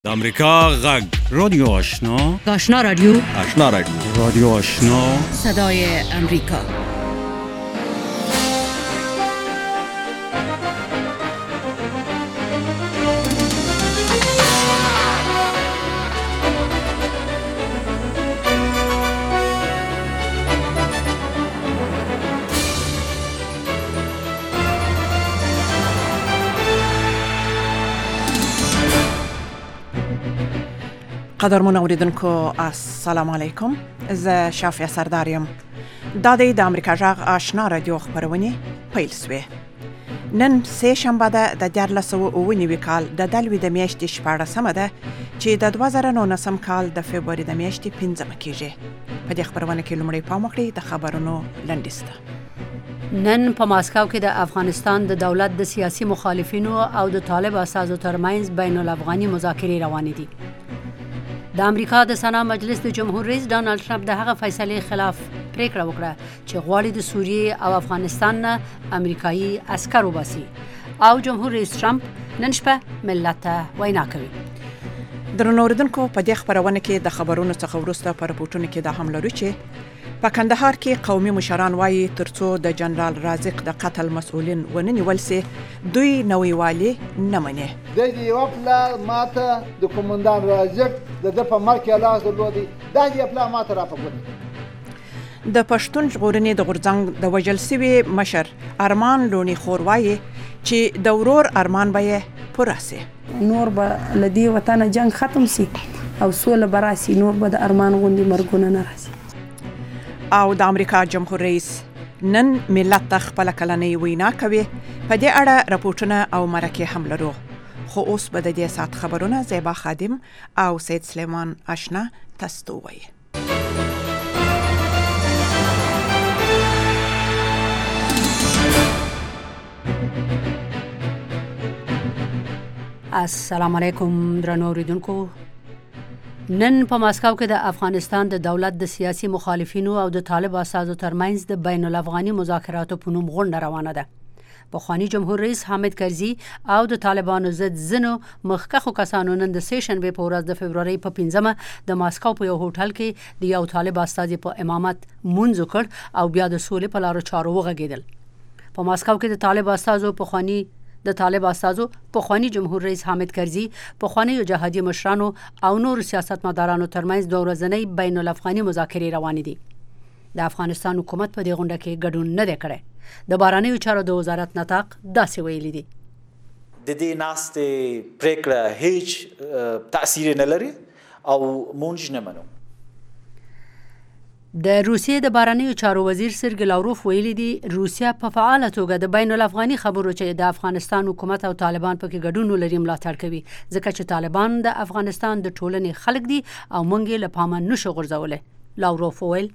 د امریکا غږ رادیو آشنا آشنا رادیو رادیو آشنا صدای امریکا. قدرمن اوریدونکو السلام علیکم. زه شافیا سرداریم. دا د امریکا غږ آشنا رادیو خبرونه پیل شوه. نن سه شنبه ده د 2019 کال د دلوي د میاشتې 14مه ده چې د 2019 کال د فبراير د میاشتې 15مه کېږي. په دې خبرونه کې لومړی پام وکړئ د خبرونو لنډیسته. نن په ماسکو کې د افغانستان د دولت د سیاسي مخالفینو او د طالب اساسو ترمنځ بین الافغاني مذاکرې روانې دي. د امریکا د سنا مجلس د جمهور رئیس ډانلډ ټرمپ د هغه فیصلې خلاف پریکړه وکړه چې غواړي د سوریې او افغانستان نه امریکایي عسکر وباسي او جمهور رئیس ټرمپ نن شپه ملت ته وینا کوي. درنو اوریدونکو په دې خبرونه کې د خبرونو څخه وروسته په رپورټونو کې دا هم لرو چې په کندهار کې قومي مشران وایي ترڅو د جنرال رازق د قتل مسؤلین وننیول سي دوی نوې والی نه مني. د دې وپلا ماته د کومندان رازق د په مرکه لاس درلودي د دې وپلا ماته را پګونی. د پښتون ژغورنې د غورځنګ د وجل سوي مشر ارمان لونی خور وایي چې د ورور ارمان به پوره سي. نور به لدی وطن جنگ ختم سي او سوله براسي، نور به د ارمان غوندي مرګونه نه راسي. او د امریکا جمهور رئیس نن ملت ته خپل کلنۍ وینا کوي. په دې اړه راپورټونه او مرکه هم لرو. خو اوس به د دې سات خبرونه زیبا خادم او سید سلیمان آشنا تاسو وایي. السلام علیکم درنو اوریدونکو. نن په ماسکو کې د افغانستان د دولت د سیاسي مخالفینو او د طالب اساسو ترمنځ د بین الافغاني مذاکراتو په نوم غونډه روانه ده. پخوانی جمهور رئیس حامد کرزي او د طالبانو ضد ځینو مخکښو کسانو نن د سه شنبه په ورځ د فبراير په 15مه د ماسکو په یو هوټل کې د یو طالب استازي په امامت مونږ وکړ او بیا د سولې په لارو چارو وغږیدل. په ماسکو کې د طالب استازو پخوانی جمهور رئیس حامد کرزي، پخوانی جهادي مشرانو او نور سیاستمدارانو ترمنځ د ورځنۍ بین الافغاني مذاکرې روانې دي. د افغانستان حکومت په دې غونډه کې ګډون نه دی کړی. د بهرنیو چارو د وزارت نطاق داسې ویلي دي: د دې ناستې پریکړه هیڅ تاثیر نه لري او مونږ نه منو. د روسیې د بهرنیو چارو وزیر سرګی لاوروف ویلي دي روسیا په فعاله توګه د بین الافغاني خبرو چې د افغانستان حکومت او طالبان پکې ګډون لري ملاتړ کوي، ځکه چې طالبان د افغانستان د ټولنې خلک دي او مونږ یې له پامه نشو غورځولی. لاوروف ویل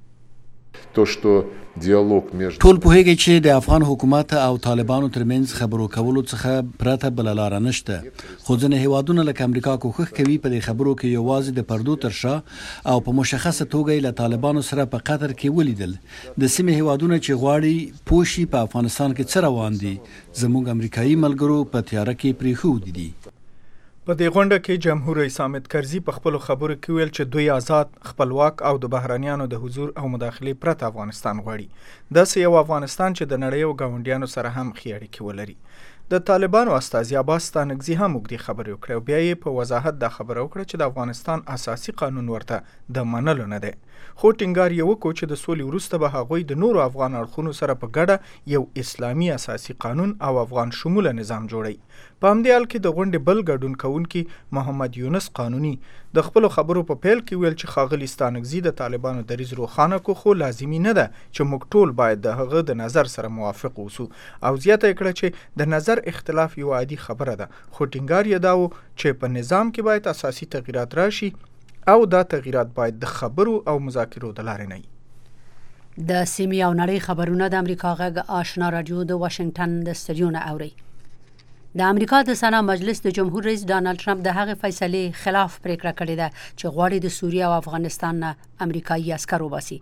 ټول پوهیږي چې د افغان حکومت او طالبانو ترمنځ خبرو کولو څخه پرته بل لار نشته، خو ځینې هیوادونه لکه امریکا کوښښ کوي په دې خبرو کې یوازې د پردو تر شا او په مشخصه توګه له طالبانو سره په قطر کې ولیدل. د سیمې هیوادونه چې غواړي پوښي په افغانستان کې څه روان دي زموږ امریکایي ملګرو په تیاره کې پریښودي دي. په دې غونډه کې جمهور رئیس حامد کرزي په خپل خبرو کې ویل چې دوی آزاد، خپلواک او د بهرانيانو د حضور او مداخلې پرته افغانستان غواړي. داسې یو افغانستان چې د نړۍ او ګاونډیانو سره هم ښې اړیکې ولري. د طالبانو استازي عباس ستانکزي هم اوږدې خبرې وکړې او بیا یې په وضاحت دا خبره وکړه چې د افغانستان اساسي قانون ورته د منلو نه دی. خو ټینګار یې وکړو چې د سولې وروسته به هغوی د نورو افغان اړخونو سره په ګډه یو اسلامي اساسي قانون او افغان شموله نظام جوړوي. په همدې حال کې د غونډې بل ګډون کوونکي محمد یونس قانوني د خپلو خبرو په پیل کې ویل چې ښاغلي ستانکزي د طالبانو دریځ روښانه کو، خو لازمي نه ده چې موږ ټول باید د هغه د نظر سره موافق اوسو او زیاته یې کړه چې د نظر اختلاف یو عادي خبره ده، خو ټینګار یې دا و چې په نظام کې باید اساسي تغییرات راشي او دا تغییرات باید د خبرو او مذاکرو د لارې نه وي. د سیمې او نړۍ خبرونه د امریکا غږ آشنا رادیو د واشنگټن د سټډیو نه اوري. د امریکا د سنا مجلس د جمهور رئیس ډانلډ ټرمپ د هغه فیصلې خلاف پریکړه کړې ده چې غواړي د سوریې او افغانستان نه امریکایي عسکر وباسي.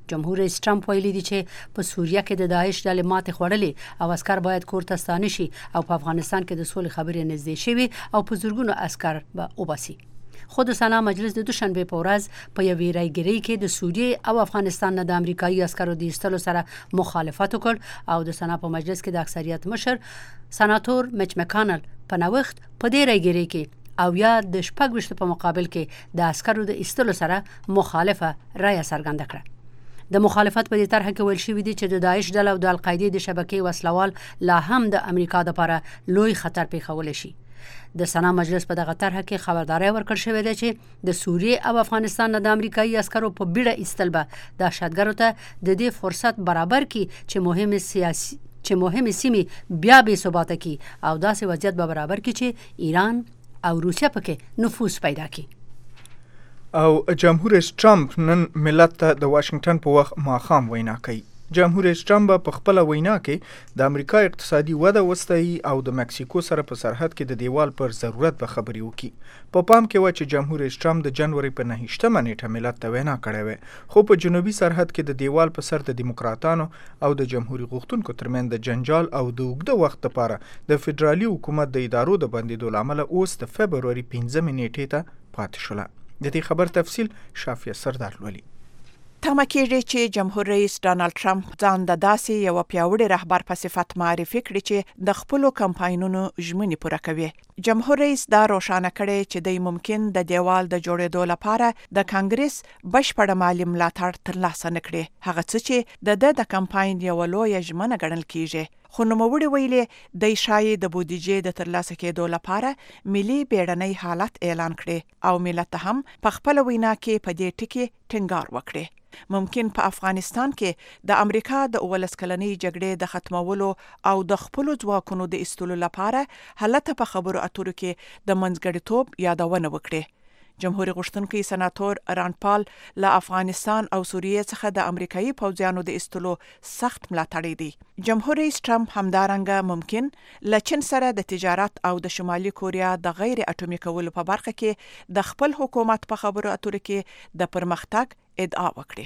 جمهور رئیس ټرمپ ویلي دی چې په سوریه کې د داعش ډلې ماتې خوړلې او عسكر باید کور ته ستانه شي او په افغانستان کې د سولې خبرې نږدې شوي او په زورګونو عسكر به وباسي. خود سنا مجلس د دوشنبه په ورځ په یوې رايګرۍ کې د سوریه او افغانستان نه د امریکایي عسکرو د ایستلو سره مخالفت وکړ او د سنا په مجلس کې د اکثریت مشر سناتور میچ مکانل په نوښت په دې رايګرۍ کې او یا د شپږ په مقابل کې د عسکرو د ایستلو سره مخالفه رائے څرګنده کړه. د مخالفت په دې طرح کې ویل شوی دی چې د داعش ډله او د القاعده د شبکې وسلوال لا هم د امریکا لپاره لوی خطر پیښول شي. د سنا مجلس په دغه طرح کې خبرداري ورکړ شوې ده چې د سوریه او افغانستان نه د امریکایي عسکرو په بیړه ایستل به دهشتګرو ته د دې فرصت برابر کړي چې مهمه سیمې بیا بې ثباته کی او داسې وضعیت به برابر کړي چې ایران او روسیه پکې نفوذ پیدا کړي. او جمهور رئیس ټرمپ نن ملت ته د واشنگټن په وخت ماښام وینا کوي. جمهور رئیس ټرمپ په خپل وینا کې د امریکا اقتصادي وده وستایي او د مکسیکو سره په سرحد کې د دیوال پر ضرورت به خبري وکړي. په پام کې و چې جمهور رئیس ټرمپ د جنوري په 9مه نیټه ملت ته وینا کړې وه، خو په جنوبي سرحد کې د دیوال په سر د دیموکراتانو او د جمهوریت غوښتونکو ترمنځ د جنجال او د اوږده وخت لپاره د فدرالي حکومت د ادارو د بندیدو لامل اوس د فبروري 15 نیټې ته پاتې شوله. د دې خبر تفصیل شافیه سردار لولي. تمه کېږي چې جمهور رئیس ډانلډ ټرمپ ځان د داسې یو پیاوړي رهبر په صفت معرفي کړي چې د خپل کمپاینونو ژمنې پوره کوي. جمهور رئیس دا روښانه کړي چې د ممکن د دیوال د جوړېدو لپاره د کانګرس بشپړ مالی ملاتړ ترلاسه نکړي، هغه څه چې د کمپاین یو لوی ژمنه ګڼل کیږي. خو نوموړي ویلي د شایي د بودیجې د ترلاسه کېدو لپاره ملي بیړنۍ حالت اعلان کړي او ملت هم په خپل وینا کې په دې ټکي ټینګار وکړي. ممکن په افغانستان کې د امریکا د 19 کلنۍ جګړې د ختمولو او د خپل ځواکونو د ایستلو لپاره حالت په خبرو اترو کې د منځګړیتوب یادونه وکړي. جمهوریت غوښتونکي سناتور راند پال له افغانستان او سوریه څخه د امریکایي پوځیانو د ایستلو سخت ملاتړی دی. جمهور رئیس ټرمپ همدارنګه ممکن له چین سره د تجارت او د شمالي کوریا د غیر اټومي کولو په برخه کې د خپل حکومت په خبرو اترو کې د پرمختګ ادعا وکړي.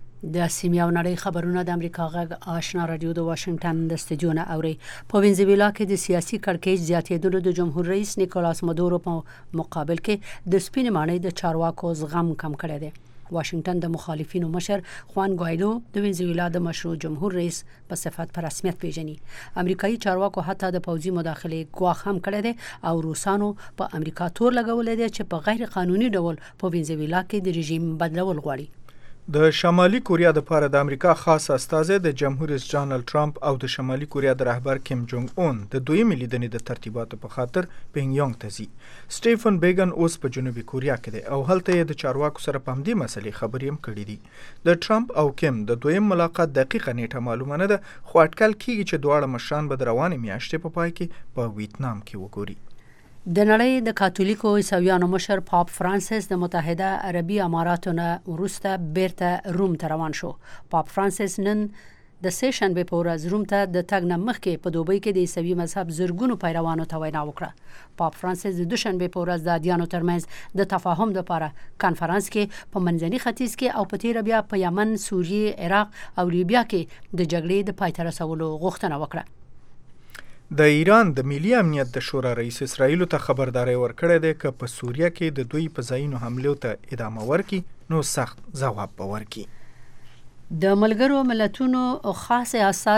د سیمې او نړۍ خبرونه د امریکا غږ آشنا رادیو د واشنگټن د استودیو نه اوري. په وینزویلا کې د سیاسي کړکېچ زیاتېدلو د جمهور رئیس نیکولاس مادورو په مقابل کې د سپینې ماڼۍ د چارواکو زغم کم کړی دی. واشنگټن د مخالفینو مشر خوان ګوایدو د وینزویلا د مشروع جمهور رئیس په صفت په رسمیت پیژني. امریکایي چارواکو حتی د پوځي مداخلې ګواښ هم کړی دی او روسانو په امریکا تور لګولې دی چې په غیر قانوني ډول په وینزویلا کې د رژیم بدلول غواړي. د شمالي کوریا د لپاره د امریکا خاص استازی د جمهور رئیس ډانلډ ټرمپ او د شمالي کوریا د رهبر کیم جونګ اون د دویمې لیدنې د ترتیباتو په خاطر پینګ یانګ ته ځي. سټیفن بیګن اوس په جنوبي کوریا کې دی او هلته یې د چارواکو سره په همدې مسلې خبرې هم کړې دي. د ټرمپ او کیم د دویم ملاقات دقیقه نیټه معلومه نه ده، خو اټکل کیږي چې دواړه مشران به د روانې میاشتې په پای کې په ویتنام کې وګوري. د نړۍ د کاتولیکو عیسویانو مشر پاپ فرانسیس د متحده عربي اماراتو نه وروسته بیرته روم ته روان شو. پاپ فرانسیس نن د سه شنبه په ورځ روم ته د تګ نه مخکې په دوبۍ کې د عیسوي مذهب زرګونو پیروانو ته وینا وکړه. پاپ فرانسیس د دوشنبه په ورځ د ادیانو ترمنځ د تفاهم لپاره کانفرنس کې په منځني ختیځ کې او په تیر بیا په یمن، سوریه، عراق او لیبیا کې د جګړې د پای ته رسولو غوښتنه وکړه. د ایران د ملي امنیت د شورا رئیس اسرائیل ته خبرداري ورکړې ده چې په سوریه کې د دوی په ځایونو حملو ته ادامه ورکړي نو سخت ځواب به ورکړي. د ملګرو ملتونو خاص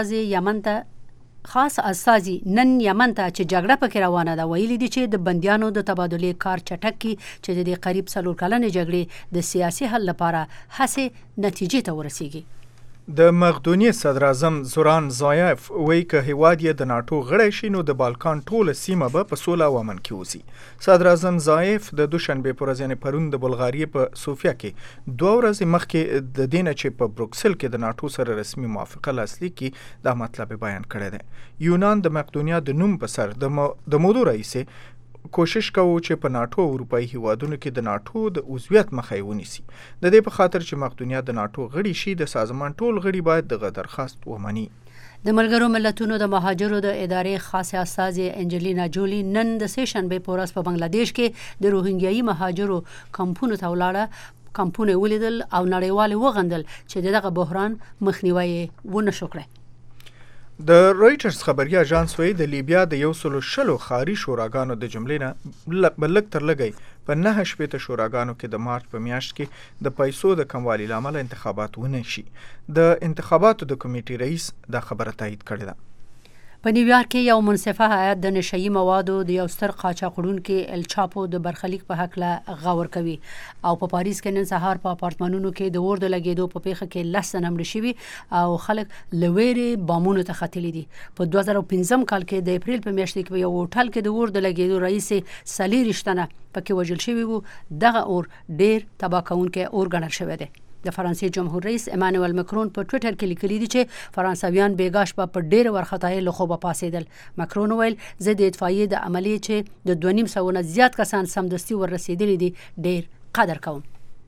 استازي نن یمن ته چې جګړه پکې روانه ده ویلي دي چې د بندیانو د تبادلې کار چټک کی چې د قریب 4 کلنې جګړې د سیاسي حل لپاره هڅې نتیجې ته ورسیږي. د مقدونیې صدر اعظم زوران زایف وایي که هیواد یې د ناتو غړی شي نو د بالکان ټوله سیمه به په سوله او امن کې اوسي. صدر اعظم زایف د دوشنبه پر ورځ یعنې پرون د بلغاریې په سوفیا کې 2 ورځې مخکې د دینه چې په بروکسل کې د ناتو سره رسمي موافقه لاسلیک کړي دا مطلب بیان کړی دی. یونان د مقدونیا د نوم په سر د موضوع رئیس کوشش کوو چې په ناتو او اروپایي هیوادونو کې د ناتو د عضویت مخه ونیسي. د دې په خاطر چې مقدونیا د ناتو غړي شي د سازمان ټول غړي باید دغه درخواست ومني. د ملګرو ملتونو د مهاجرو د ادارې خاصه استازي انجلینا جولی نن د سه شنبه په ورځ په بنگلاديش کې د روهینګیایي مهاجرو کمپونو ته ولاړه. کمپونه ولیدل او نړیوال وغندل چې دغه بحران مخنیوي ونه شو کړی. د رويټرز خبري اژانس وایي د لیبیا د 160 خاري شوراګانو د جملې نه بلک تر لګي په 9 شپېته شوراګانو کې د مارچ په میاشت کې د پیسو د کموالي لامل انتخابات ونه شي. د انتخاباتو د کمیټې رئیس دا خبره تایید کړې ده. په نیویارک کې یو منصفه هیئت د نشئی موادو د یو ستر قاچاقړونکو ال چاپو د برخلیک په حق له غور کوي او په پاریس کې نن سهار په اپارتمانونو کې د اور د لګیدو په پیښه کې 10 تنه مړه شوي او خلک لويري بامونو ته ختلي دي. په 2015 کال کې د اپریل په میاشت کې یو هوټل کې د اور د لګیدو رئیس سلی رښتنه پکې وژل شوی وو. دغه اور ډیر تباہ کوونکی اور ګڼل شوی دی. د فرانسې جمهور رئیس امانوئل مکرون په ټوئیټر کې لیکلي دي چې فرانسویان بیګاش په ډېر ورختای له خوبه پاسېدل. مکرون ویل زه د اطفائیې د عملیې چې د 2.5 نه زیات کسان سمدستي ورسېدلي دي ډېر قدر کوم.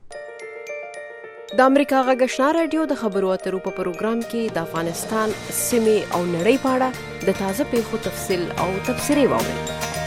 د امریکا غږ آشنا رادیو د خبرو اترو په پروګرام کې د افغانستان سیمې او نړۍ په اړه د تازه پیښو تفصیل او تبصرې واورئ.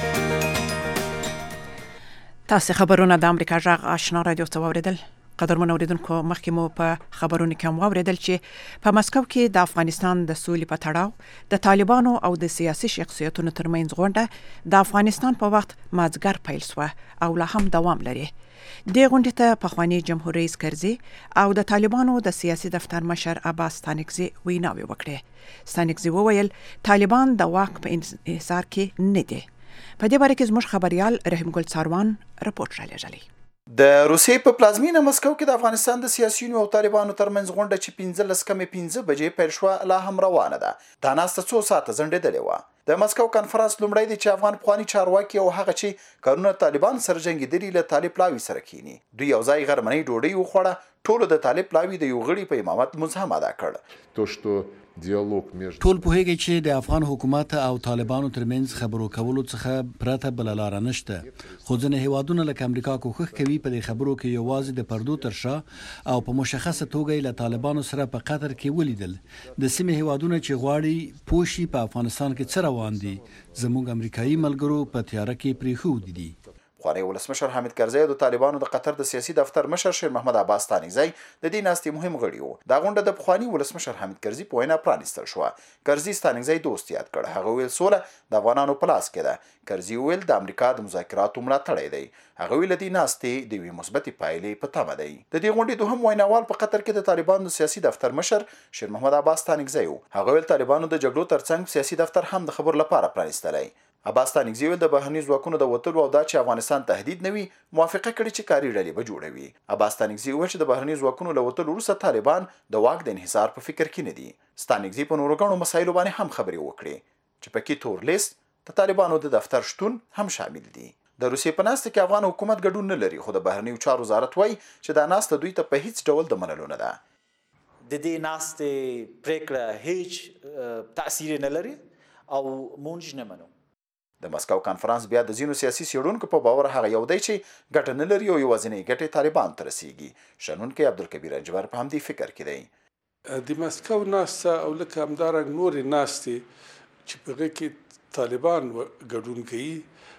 تاسو خبرونه د امریکا غږ آشنا رادیو ته واوریدل. قدرمن اوریدونکو مخکې مو په خبرونو کې هم واوریدل چې په مسکو کې د افغانستان د سولې په تړاو د طالبانو او د سیاسي شخصیتونو ترمنځ غونډه د افغانستان په وخت مازګر پیل شوه او لا هم دوام لري. د غونډې ته پخوانی جمهور رئیس کرزي او د طالبانو د سیاسي دفتر مشر عباس ستانکزي ویناوي وکړې. ستانکزي وویل طالبان د واک په انحصار کې نه دي. په دې باره کې زموږ خبريال رحیم ګل څاروان رپورټ را لېږلی. د روسیې په پلازمینه مسکو کې د افغانستان د سیاسيونو او طالبانو ترمنځ غونډه چې 15 بجې پیل شوه لا هم روانه ده. دا ناسته څو ساعته ځنډېدلې وه. د مسکو کانفرنس لومړی دی چې افغان پخواني چارواکي او هغه چې کارونه طالبان سره جنګېدلي له طالب پلاوي سره کینی. دوی یو ځای غرمنۍ ډوډۍ وخوړه. ټولو د طالب پلاوي د یو غړي په امامت لمونځ هم ادا کړ. ټول پوهیږي چې د افغان حکومت او طالبانو ترمنځ خبرو کولو څخه پرته بل لار نشته. خو ځینې هیوادونه لکه امریکا کوښښ کوي په دې خبرو کې یوازې د پردو تر شا او په مشخصه توګه له طالبانو سره په قطر کې ولیدل. د سیمې هیوادونه چې غواړي پوښي په افغانستان کې څه روان دي زموږ امریکایي ملګرو په تیاره کې پریښودي دي. پخوانی ولسمشر حامد کرزی او د طالبانو د قطر د سیاسي دفتر مشر شیر محمد عباس ستانکزی د دې ناستې مهم غړي وو. دا غونډه د پخوانی ولسمشر حامد کرزی په وینا پرانیستل شوه. کرزی ستانکزی دوست یاد کړ. هغه ویل سوله د افغانانو په لاس کې ده. کرزی ویل د امریکا د مذاکراتو ملاتړی دی. هغه ویل د دې ناستې د یوې مثبتې پایلې په تمه دی. د دې غونډې دوهم ویناوال په قطر کې د طالبانو د سیاسي دفتر مشر شیر محمد عباس ستانکزی وو. هغه ویل طالبانو د جګړو ترڅنګ سیاسي دفتر هم د خبرو لپاره پرانیستلی. عباس ستانکزي ویل د بهرني ځواکونو د وتلو او دا چې افغانستان تهدید نه وي موافقه کړې چې کاري ډلې به جوړوي. عباس ستانکزي ویل چې د بهرني ځواکونو له وتلو وروسته طالبان د واک د انحصار په فکر کې نه دي. ستانکزي په نورو ګڼو مسایلو باندې هم خبرې وکړې چې پکې تور لیست د طالبانو د دفتر شتون هم شامل دي. د روسیې په ناسته کې افغان حکومت ګډون نه لري خو د بهرنیو چارو وزارت وایي چې دا ناسته دوی ته په هیڅ ډول د منلو نه ده. د دې ناستې پریکړه هیڅ تاثیر نه لري او مونږ نه منو. د مسکو کانفرنس بیا د ځینو سیاسي څېړونکو په باور هغه یو دی چې ګټه نه لري او یوازینۍ ګټې طالبان ته رسیږي. شنونکی عبدالکبیر اجبر په همدې فکر کې دی. د مسکو ناسته او لکه همدارنګه نورې ناستې چې په هغې کې طالبان ګډون کوي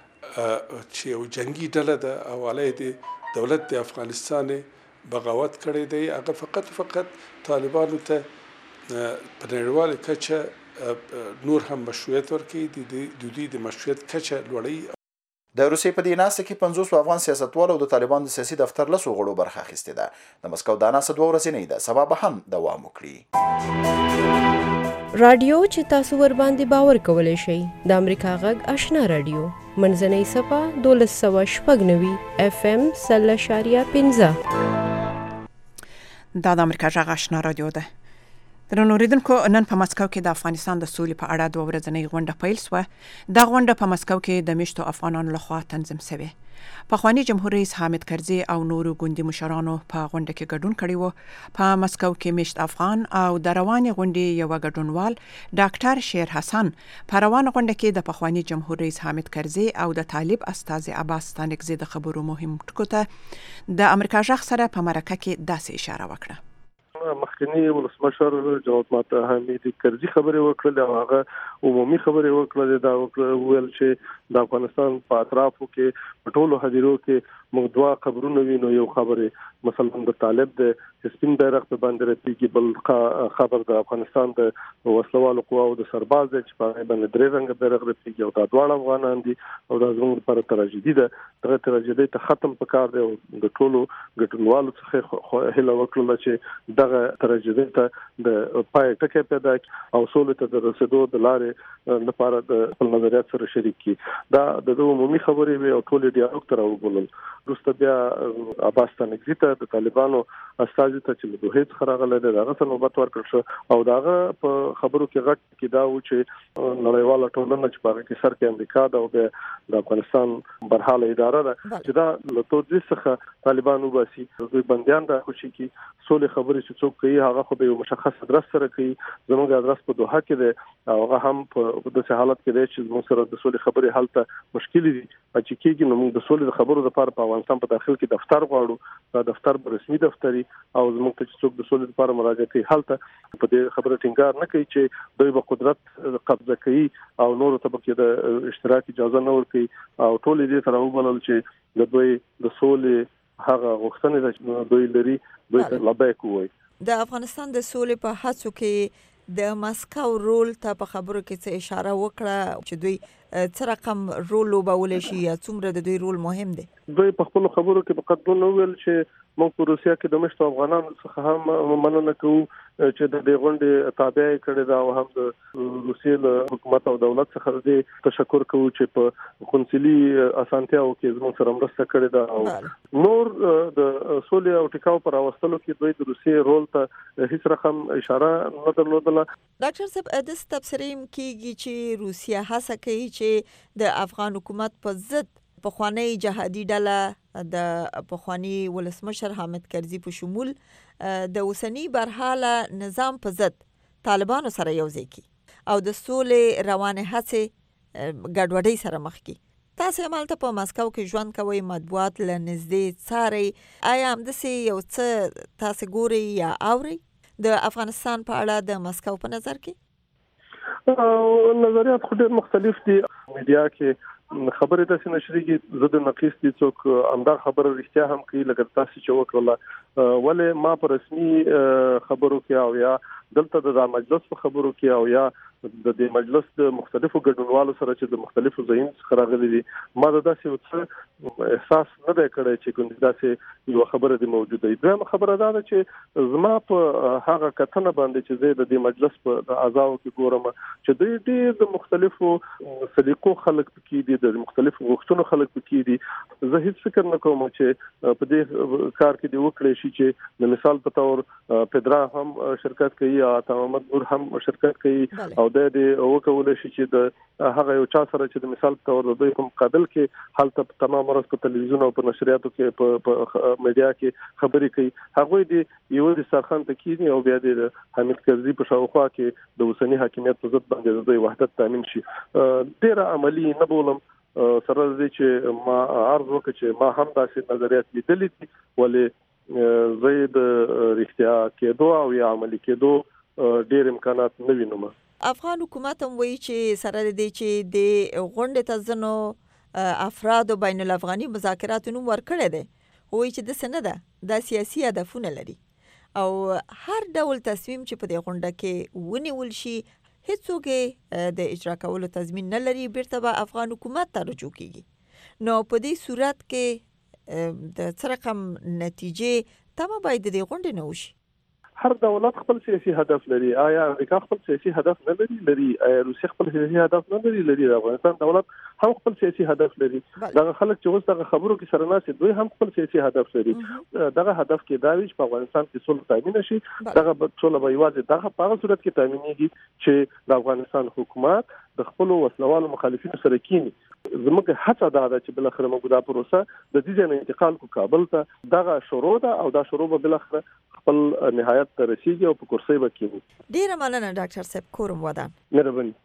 چې یو جنګي ډله ده او علیه د دولت د افغانستان بغاوت کړی دی. هغه فقط طالبانو ته په نړیواله کچه نور هم مشروعیت ورکوي. د دوی د مشروعیت کچه لوړوي. د روسیې په دې ناسته کې 50 افغان سیاستوالو د طالبانو د سیاسي دفتر 10 غړو برخه اخیستې ده. د مسکو دا ناسته 2 ورځې ده. سبا به هم دوام وکړي. رادیو چې تاسو ور باندې باور کولای شئ د امریکا غږ آشنا رادیو منځنۍ صفه 1296 FM 0.15 دا د امریکا غږ آشنا رادیو ده. درنو اوریدونکو نن په مسکو کې د افغانستان د سولې په اړه 2 ورځنۍ غونډه پیل شوه. دا غونډه په مسکو کې د میشتو افغانانو لخوا تنظیم شوې. پخوانی جمهور رئیس حامد کرزي او نورو ګوندي مشرانو په غونډه کې ګډون کړی وو. په مسکو کې میشت افغان او د روانې غونډې یو ګډونوال ډاکټر شیر حسن په روانه غونډه کې د پخوانی جمهور رئیس حامد کرزي او د طالب استازي عباس ستانکزي د خبرو مهم ټکو ته د امریکا غږ سره په مرکه کې داسې اشاره وکړه. مخکنی ولسمشر جناب ماته حامد کرزي خبرې وکړلې او هغه عمومي خبرې وکړلې. دا ویل چې د افغانستان په اطرافو کې ټولو حاضرو کې موږ دوا خبرونه وینو. یو خبره مثلا د طالب د سپین بیرغ په باندې راتېږي، بل خبر د افغانستان د وسلوالو قواو د سرباز چې په هغه باندې درې رنګ بیرغ راتېږي او دا دواړه افغانان دي او دا زموږ لپاره تراژیدي ده. دغه تراژیدي ته ختم پکار دی او د ټولو ګټونوالو څخه هیله وکړل چې دغه تراژیدي ته د پای ټکی پیدا کړي او سولې ته د رسیدو د لارې لپاره د خپل نظریات سره شریک کړي. دا د عمومي خبرې وي او ټول ډیالوګ ته راوبولل. وروسته بیا عباس ستانکزي ته د طالبانو استازي ته چې له دوحې څخه راغلی دی هغه ته نوبت ورکړل شو او دغه په خبرو کې غټ کې دا و چې نړیواله ټولنه چې په هغه کې سر کې امریکا ده او د افغانستان برحاله اداره ده چې دا له توجیه څخه طالبان وباسي. دوی بندیان را خوشي کی سولې خبرې چې څوک کوي هغه خو به یو مشخص ادرس سره کوي. زموږ ادرس په دوحه کې دی او هغه هم په داسې حالت کې دی چې زموږ سره د سولې خبرې حل ته مشکل دي چې کېږي. نو موږ د سولې خبرو لپاره په افغانستان په داخل کې دفتر غواړو. دا دفتر به رسمي دفتري او زموږ ته چې څوک د سولې لپاره مراجعه کوي حل ته په دې خبره ټینګار نه کوي چې دوی به قدرت قبضه کوي او نور ته به د اشتراک اجازه نه ورکوي او ټول دې سره وبلل چې د دوی د سولې هغه غوښتنې چې دوی لري دوی ته لبیک وایي. د افغانستان د سولې په هڅو کې د ماسکو رول ته په خبرو کې څه اشاره وکړه چې دوی څه رقم رول لوبولی شي یا څومره د دوی رول مهم دی؟ دوی په خپل خبرو کې په قدمونو ویل چې موږ په روسیا کې د مشتو افغانانو څخه هم مننه کوو چې د دې غونډې تابع کړي دا او هم د روسیې له حکومت او دولت څخه دې تشکر کوو چې په قونسلي اسانتیاو کې زموږ سره مرسته کړې ده او نور د سولې او ټکاو پر راوستلو کې دوی د روسیې رول ته هیڅ رقم اشاره نه درلودله. ډاکټر صاحب د تبصرې کېږي چې روسیا هڅه کوي چې د افغان حکومت په ضد پخوانی جهادي ډله د پخوانی ولسمشر حامد کرزي په شمول د اوسنی برحاله نظام په ضد طالبانو سره یوځای کی او د سولې روانه هڅه ګډوډۍ سره مخ کی. تاسو همالته په ماسکو کې ژوند کوئ، مطبوعات له نږدې څارئ. آیا همداسې یو څه تاسو ګورئ یا اورئ د افغانستان په اړه د ماسکو په نظر کې؟ نظریات خو ډېر مختلف دي. میډیا کې خبرې تاسو نشریږي زده نقیس دي څوک امدا خبره رښتیا هم کوي لکه تاسو چې وکړه ولې ما په رسمي خبرو کې او یا دلته د مجلس په خبرو کې او یا د دې مجلس د مختلفو ګډونوالو سره چې د مختلفو ځایونو څخه راغلي دي ما داسې څه احساس نه دی کړی چې کوم داسې یو خبره دی موجوده وي. دویمه خبره دا ده چې زما په هغه کتنه باندې چې زه د دې مجلس په اعضاو کې ګورم چې دوی ډېر د مختلفو سلیقو خلک پکې دي، د مختلفو غوښتنو خلک پکې دي. زه هیڅ فکر نه کوم چې په دې کار کې دی وکړي شي چې د مثال په تور پدرا هم شرکت کوي او محمد نور هم شرکت کوي او د دې وکول شي چې د هغه یو چا سره چې د مثال په تور د دوی په مقابل کې حالت تمام ورځ په تلویزیون او په نشریاتو کې په میډیا کې خبرې کوي. هغه دې یو د سرخان تکینی او بیا د حامد کرزي په شاوخوا کې د اوسنی حاکمیت په ضد باندې د دوی وحدت تامین شي. ډېر عملی نه بولم سره دې چې ما عرض وکړ چې ما هم داسې نظریات لیدلې دي ولې زید رښتیا کېدو او یا عملی کېدو ډېر امکانات نه وینم. افغان حکومت هم وایي چې سره دې چې د غونډې ته ځنو افرادو بین الافغاني مذاکراتو نوم ورکړی دی، وایي چې داسې نه ده، دا سیاسي هدفونه لري او هر ډول تصمیم چې په دې غونډه کې ونیول شي هیڅوک د اجرا کولو تضمین نه لري، بیرته به افغان حکومت ته رجوع کیږي. نو په دې صورت کې د څه رقم نتیجې تمه باید د دې غونډې نه وشي؟ هر دولت خپل سیاسي هدف لري. آیا امریکا خپل سیاسي هدف نه لري؟ آیا روسیه خپل سیاسي هدف نه لري؟ افغانستان دولت هم خپل سیاسي هدف لري. دغه خلک چې اوس دغه خبرو کې سره ناسي دوی هم خپل سیاسي هدف لري. دغه هدف کې دا وی چې په افغانستان کې صلح تامین شي. دغه صلح به یوازې دغه په صورت کې تامینېږي چې د افغانستان حکومت د خپل وسلوالو مخالفینو سره کینی. زموږ هڅه دا ده چې بل اخر موږ دا پروسه د دې ځای انتقال کو کابل ته دغه شروع ده او دا شروع به بل اخر خپل نهایت ته رسیږي او په کرسي به کېږي. ډیره مننه ډاکټر صاحب، کورم ودان. مهرباني.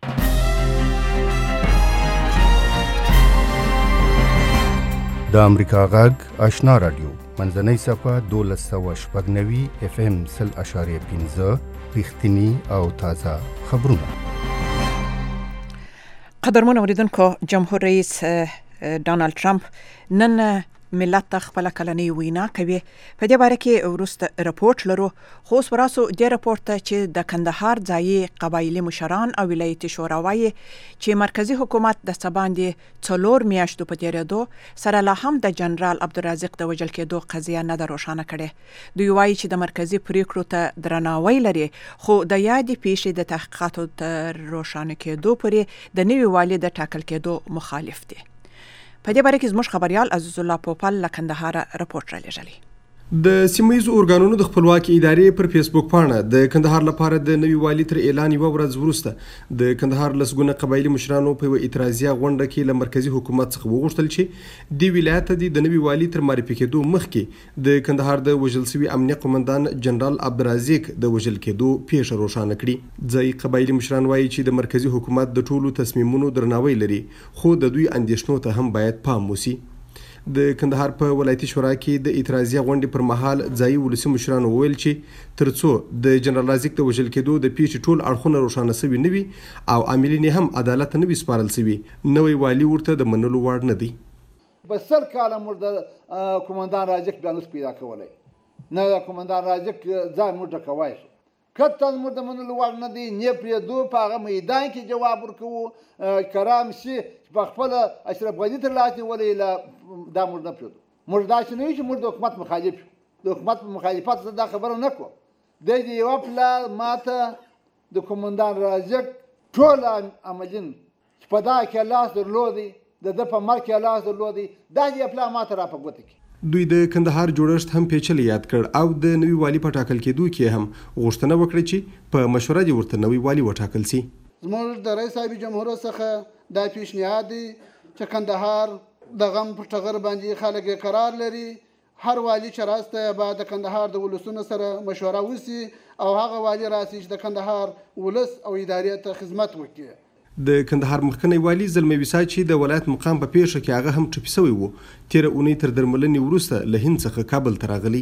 د امریکا غږ آشنا رادیو منځنۍ صفه 1290 FM 0.5 رښتینی او تازه خبرونه. قدرمن اوریدونکو، جمهور رئیس ډانلډ ټرمپ نن ملت ته خپل کلنۍ وینا کوي. په دې باره کې وروسته رپورټ لرو، خو اوس وراسو دې رپورټ ته چې د کندهار ځایي قبایلي مشران او ولایتي شورا وایي چې مرکزی حکومت د سباندې 4 میاشتو په تیرېدو سره لا هم د جنرال عبدالرازق د وژل کېدو قضیه نه ده روښانه کړې. دوی وایي چې د مرکزی پریکړو ته درناوی لري، خو د یادې پیښې د تحقیقاتو تر روښانه کېدو پورې د نوي والي د ټاکل کېدو مخالف دي. په دې باره کې زموږ خبريال عزیز الله پوپل له کندهار رپورټ را لېږلی. د سیمه‌ییزو ارګانونو د خپلواکي ادارې پر فیسبوک پاڼه د کندهار لپاره د نوي والي تر اعلان یوه ورځ وروسته د کندهار لسګونه قبایلي مشرانو په یوه اعتراضیه غونډه کې له مرکزي حکومت څخه وغوښتل چې دې ولایت ته د نوي والي تر معرفي کېدو مخکې د کندهار د وژل شوي امنیه قومندان جنرال عبدالرازق د وژل کېدو پیښه روښانه کړي. ځایي قبایلي مشران وایي چې د مرکزي حکومت د ټولو تصمیمونو درناوی لري، خو د دوی اندېښنو ته هم باید پام وشي. د کندهار په ولایتي شورا کې د اعتراضیه غونډې پر مهال ځایي ولسي مشرانو وویل چې ترڅو د جنرال رازق د وژل کېدو د پیښې ټول اړخونه روښانه شوي نه وي او عاملین هم عدالت ته نه وي سپارل شوي، نوی والي ورته د منلو وړ نه دی. په 100 کاله موږ د قومندان رازق بیا نس پیدا کولی، نه د قومندان رازق ځای موږ ډکوای شو. کته موږ د منلو وړ نه دی، نه پرېږدو په هغه میدان کې جواب ورکوو کرام شي په خپل اشرف غني تر لاس نیولې دا موږ نه پرېږدو. موږ داسې نه یو چې موږ د حکومت مخالف یو، د حکومت په مخالفت سره دا خبره نه کوو. د یوه پله ماته د قومندان رازق ټول عملین چې په دا کې لاس درلودی، د ده په مرګ کې لاس درلودی، دا یوه پله ماته را په ګوته کې. دوی د کندهار جوړښت هم پیچلی یاد کړ او د نوي والي په ټاکل کېدو کې هم غوښتنه وکړه چې په مشوره دې ورته نوي والي وټاکل شي. زموږ د رئیس صاحب جمهور څخه دا پیشنهاد دی چې کندهار د غم په ټغر باندې خلک قرار لري، هر والي چې راسته باید د کندهار د ولسونو سره مشوره وشي او هغه والي راسي چې د کندهار ولس او ادارې ته خدمت وکړي. د کندهار مخکنی والي زلمی ویسا چې د ولایت مقام په پیښه کې هغه هم ټپي شوی و، تیره اونۍ تر درملنې وروسته له هند څخه کابل ته راغلی.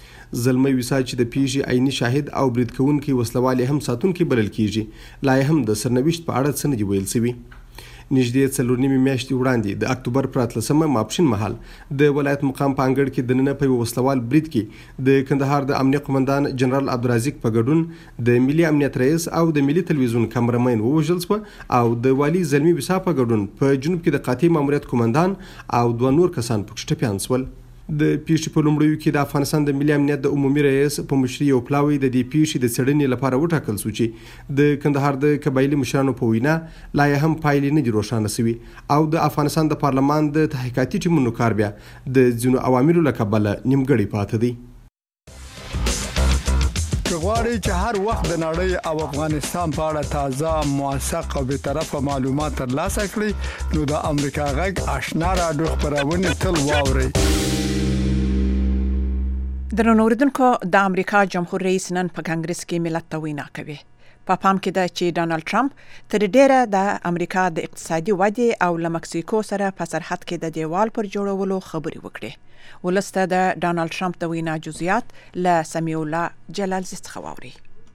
زلمی ویسا چې د پیښې عیني شاهد او برید کوونکی وسلوال هم ساتونکی بلل کیږي، لا هم د سرنوشت په اړه څه نه دي ویل شوي. نږدې 4 میاشتې وړاندې د اکتوبر پر 18 ماپښین مهال د ولایت مقام په انګړ کې دننه په وسلوال برید کې د کندهار د امنیه قومندان جنرال عبدالرازق په ګډون د ملي امنیت رئیس او د ملي تلویزیون کامرمین ووژل شو او د والي زلمی ویسا په ګډون په جنوب کې د قاطع ماموریت قومندان او 2 نور کسان پکې ټپیان شول. د پیښې په لومړیو کې د افغانستان د ملي امنیت د عمومي رئیس په مشرۍ یو پلاوی د دې پیښې د څېړنې لپاره وټاکل شو چې د کندهار د قبایلي مشرانو په وینا لا هم پایلې نه دي روښانه شوي او د افغانستان د پارلمان د تحقیقاتي ټیمونو کار بیا د ځینو عواملو له کبله نیمګړی پاته دی. غواړئ چې هر وخت د نړۍ او افغانستان په اړه تازه، موثق او بیطرفه معلومات ترلاسه کړئ نو د امریکا غږ آشنا رادیو خپرونه تل واورئ. درنو اوریدونکو، د امریکا جمهور رئیس نن په کانګرس کې ملت ته وینا کوي. په پام کې ده چې ډانلډ ټرمپ تر ډیره د امریکا د اقتصادي ودې او له مکسیکو سره په سرحد کې د دیوال پر جوړولو خبرې وکړي. ولسته د ډانلډ ټرمپ د وینا جزئیات له سمیع الله جلالزی څخه واوري.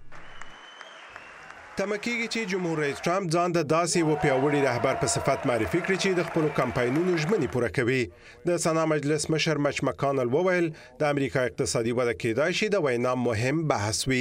تمه کېږي چې جمهور رئیس ټرمپ ځان د داسې و پیاوړي رهبر په صفت معرفي کړي چې د خپلو کمپاینونو ژمنې پوره کوي. د سنا مجلس مشر مچ مکانل وویل د امریکا اقتصادي وده کېدای شي د وینا مهم بحث وي.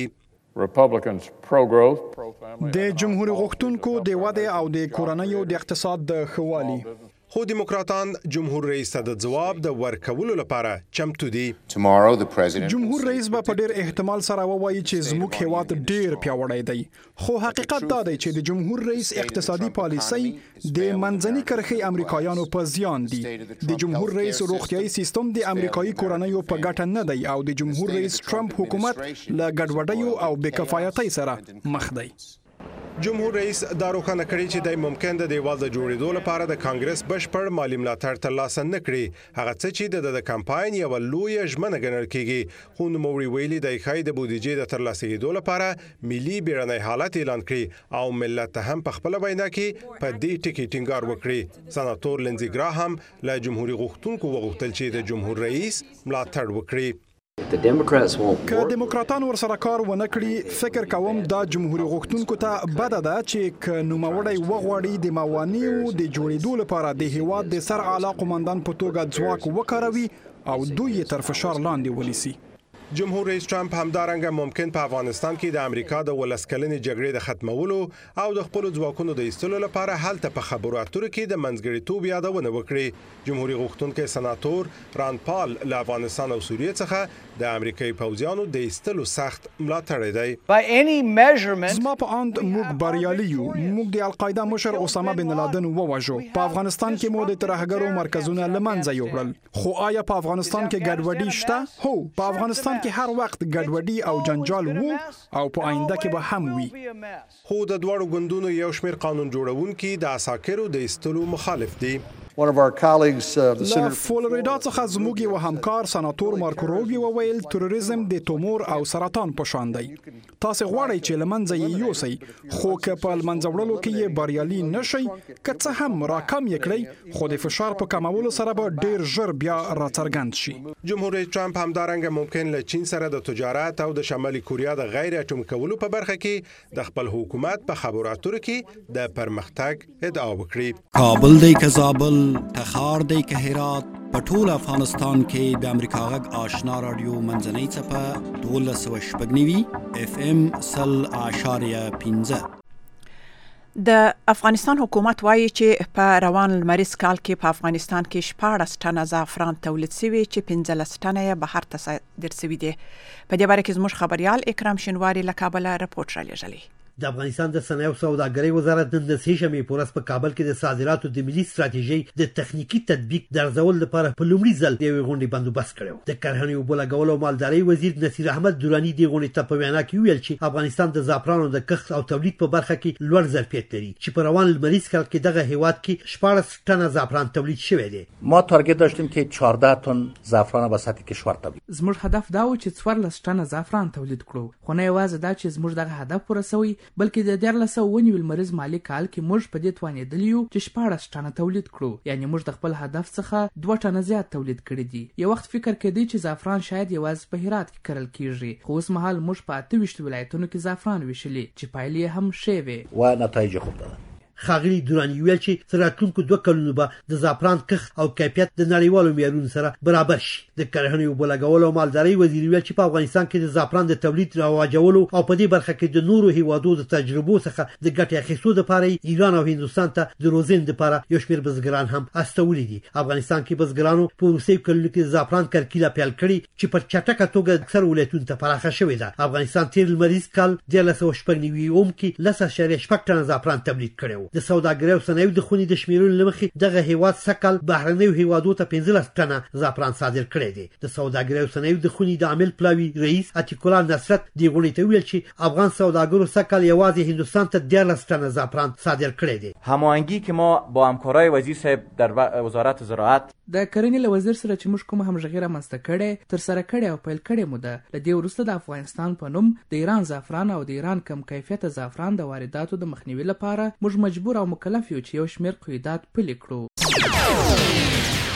د جمهور غوښتونکو د وده او د کورنیو د اقتصاد د ښه والي، خو دیموکراتان جمهور رئیس ته د ځواب د ورکولو لپاره چمتو دي. جمهور رئیس به په ډیر احتمال سره ووایي چې زموږ هیواد ډیر پیاوړی دی، خو حقیقت دا دی چې د جمهور رئیس اقتصادي پالیسۍ د منځني کرښې امریکایانو په زیان دي. د جمهور رئیس روغتیايي سیستم د امریکایي کورنیو په ګټه نه دی او د جمهور رئیس ټرمپ حکومت له ګډوډیو او بې کفایتۍ سره مخ دی. جمهور رئیس دا روښانه کړي چې د ممکن د دیوال د جوړېدو لپاره د کانګرس بشپړ مالی ملاتړ ترلاسه نه کړي، هغه څه چې د کمپاین یوه لویه ژمنه ګڼل کېږي. خو نوموړي ویلي دی ښایي د بودیجې د ترلاسه کېدو لپاره ملي بیړنی حالت اعلان کړي او ملت ته هم په خپله وینا کې په دې ټکي ټینګار وکړي. سناتور لینزي ګراهام له جمهوري غوښتونکو وغوښتل چې د جمهور رئیس ملاتړ وکړي. که دیموکراتان ورسره کار ونه کړي فکر کوم دا جمهوریت غوښتونکو ته بده ده چې ک نوموړی وغواړي د موانیو د جوړېدو لپاره د هیواد د سر اعلی قومندان په توګه ځواک وکاروي او دوی تر فشار لاندې ونیسي. جمهور رئیس ټرمپ همدارنګه ممکن په افغانستان کې د امریکا د ولسکلنې جګړې د ختمولو او د خپل ځواکونو د ایستلو لپاره هلته په خبرو اترو کې د منځګړیتوب یادونه وکړي. جمهوریت غوښتونکي سناتور راند پال له افغانستان او سوریې څخه د امریکایي پوځیانو د ایستلو سخت ملاتړی دی. زما په اند موږ بریالي یو. موږ د القاعده مشر اسامه بن لادن ووژو. په افغانستان کې مو د ترهګرو مرکزونه له منځه یوړل. خو آیا په افغانستان کې ګډوډي شته؟ هو، په افغانستان کې هر وخت ګډوډي او جنجال وو او په آینده کې به هم وي. خو د دوړو ګوندونو یو شمېر قانون جوړونکي د عساکرو د ایستلو مخالف دي. له فلوریدا څخه زموږ یو همکار سناتور مارکو روبیو وویل تروریزم د تومور او سرطان په شان دی. تاسو غواړئ چې له منځه یې یوسئ، خو که په له منځه وړلو کې یې بریالي نشئ، که څه هم راکم یې کړئ، خو د فشار په کمولو سره به ډیر ژر بیا راڅرګند شي. جمهور رئیس ټرمپ همدارنګه ممکن له چین سره د تجارت او د شمالي کوریا د غیر اټوم کولو په برخه کې د خپل حکومت په خبرو اترو کې د پرمختګ ادعا وکړي. کابل دی که زابل، تخار دی که هرات، په ټول افغانستان کې د امریکا غږ آشنا رادیو منځنۍ څپه 1290 FM 0.15. د افغانستان حکومت وایي چې په روان لمریز کال کې په افغانستان کې 14 ټنه زعفران تولید شوی چې 15 ټنه یې بهر ته صادر شوي دي. په دې باره کې زموږ خبريال اکرام شینواری له کابل راپورټ رالیږلی. د افغانستان د صنایع او سوداګرۍ وزارت نن د سې شنبې په ورځ په کابل کې د صادراتو د ملي ستراتیژۍ د تخنیکی تطبیق د ارزول لپاره په لومړي ځل د یوې غونډې بندوبست کړی. د کرهنې او اوبو لګولو او مالدارۍ وزیر نصیر احمد دراني د غونډې ته په وینا کې ویل چې افغانستان د زعفرانو د کښت او تولید په برخه کې لوړ ظرفیت لري چې په روان لمریز کال کې دغه هیواد کې 14 ټنه زعفران تولید شوی دی. ما تارگت داشتیم که 14 تن زعفران به سطح کشور تولید. زموږ هدف دا و چې 14 ټنه زعفران تولید کړو. خو نه یوازې دا چې زموږ دغه هدف پوره شوی بلکې د 14 لمریز مالی کال کې موږ په دې توانېدلی یو چې 14 ټنه تولید کړو. یعنی موږ د خپل هدف څخه 2 ټنه زیات تولید کړی دي. یو وخت فکر کېدی چې زعفران شاید یوازې په هرات کې کرل کیږي، خو اوس مهال موږ په 28 ولایتونو کې زعفران ویشلي چې پایلې هم ښې وي و نتایج خوب دادن. خاغلی دراني ویل چې تر راتلونکو 2 کلونو به د زعفران کښت او کیفیت د نړیوالو معیارونو سره برابر شي. د کرهنې او اوبو لګولو او مالدارۍ وزیر ویل چې په افغانستان کې د زعفران د تولید رواجولو او په دې برخه کې د نورو هیوادو د تجربو څخه د ګټې اخیستو لپاره ایران او هندستان ته د روزنې لپاره یو شمېر بزګران هم استولي دي. افغانستان کې بزګرانو په وروستیو کلونو کې د زعفران کرکیله پیل کړې چې په چټکه توګه اکثر ولایتونو ته پراخه شوې ده. افغانستان تیر لمریز کال 1990 کې 10.8 ټنه زعفران تولید کړی و. د سوداګرۍ صنایعو د خونې د شمیرلو لمخې دغه هیواد سکل بهرنیو هیوادو ته 15 ټنه زعفران صادر کړی دی. د سوداګرۍ صنایعو د خونې د عامل پلاوي رئیس عتیق الله نصرت دی غونډې ته ویل چې افغان سوداګرو سکل یوازې هندستان ته 14 ټنه زعفران صادر کړی دی. هماهنگی که ما با همکارای وزیر صاحب در وزارت زراعت د کرنې له وزیر سره چې موږ کوم همغږي رامنځته کړې تر سره کړې او پیل کړې مو ده. له دې وروسته د افغانستان په نوم د ایران زعفران او د ایران کم کیفیت زعفران د وارداتو د مخنیوي لپاره موږ مجبور او مکلف یو چې یو شمېر قیودات پلي کړو.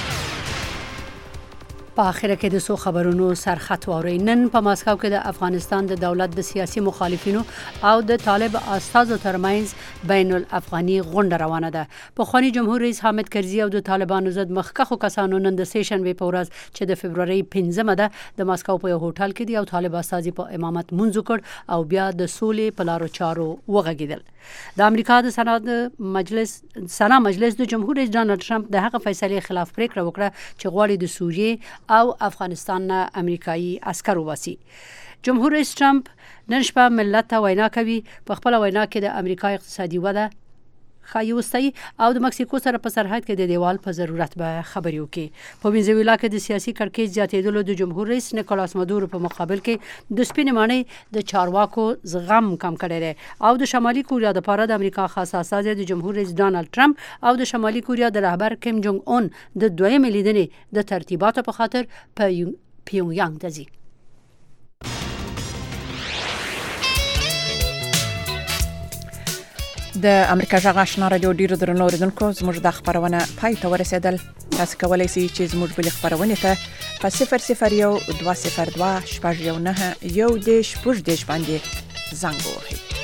په اخر کې د سو خبرونو سرخط واوري. نن په ماسکو کې د افغانستان د دولت د سیاسي مخالفینو او د طالب استازو ترمنځ بین الافغاني غونډه روانه ده. په خواني جمهور رئیس حامد کرزي او د طالبانو ضد مخکخو کسانو نن د سې شنبې په ورځ چې د فبرवरी 15 ده د ماسکو په یو هوټل کې دی او طالب استازي په امامت منځ کړ او بیا د سولې په لارو چارو وغږیدل. د امریکا د سنا مجلس د جمهور رئیس ډانلډ ټرمپ د هغه فیصلې خلاف پریکړه وکړه چې غواړي د سوریې او افغانستان نه امریکایي عسکر وباسي. جمهور رئیس ټرمپ نن شپه ملت ته وینا کوي. په خپل وینا کې د امریکا اقتصادي وده خایوستي او د مکسیکو سره په سرحد کې د دیوال په ضرورت به خبرې وکړي. په وینزویلا کې د سیاسي کړکېچ زیاتېدلو د جمهور رئیس نیکولاس مادورو په مقابل کې د سپینې ماڼۍ د چارواکو زغم کم کړی دی او د شمالي کوریا د لپاره د امریکا خاص استازی د جمهور رئیس ډانلډ ټرمپ او د شمالي کوریا د رهبر کیم جونګ اون د دویمې لیدنې د ترتیباتو په خاطر په پیونګیانګ ته ځي. د امریکا غږ آشنا رادیو ډیرو درنو اوریدونکو زموږ د خبرونه پای ته ورسېدل. تاسو کولای شئ چې زموږ بل خبرونه ته په 001 202 شپږ 1 9 1 10 باندې زنګ ووهئ.